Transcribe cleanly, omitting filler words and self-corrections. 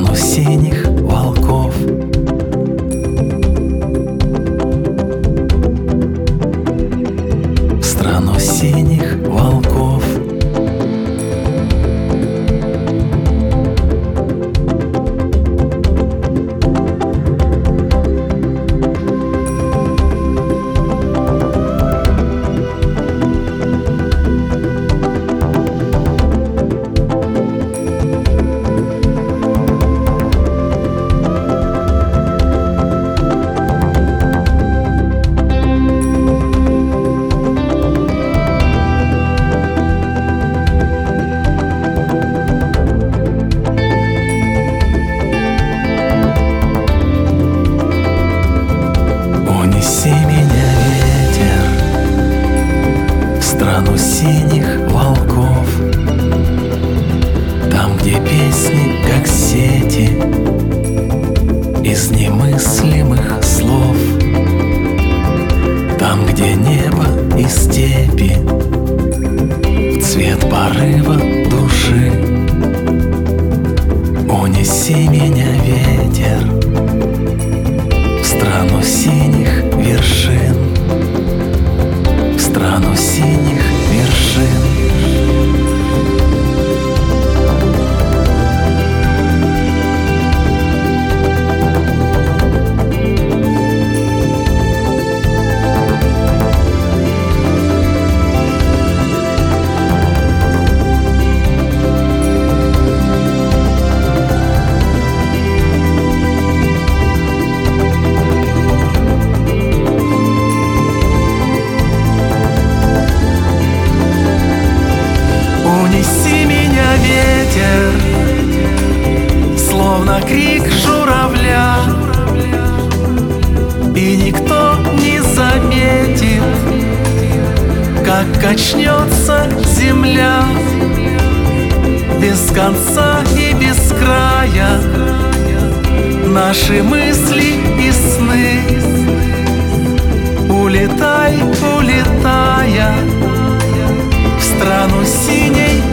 страну синих волков. В страну синих волков. Унеси меня, ветер, в страну синих волков, там, где песни, как сети из немыслимых слов, там, где небо и степи в цвет порыва души. Унеси меня, ветер, в страну синих вершин, в страну синих вершин. Унеси меня, ветер, словно крик журавля, и никто не заметит, как качнется земля. Без конца и без края наши мысли и сны. Улетай, улетая в страну синей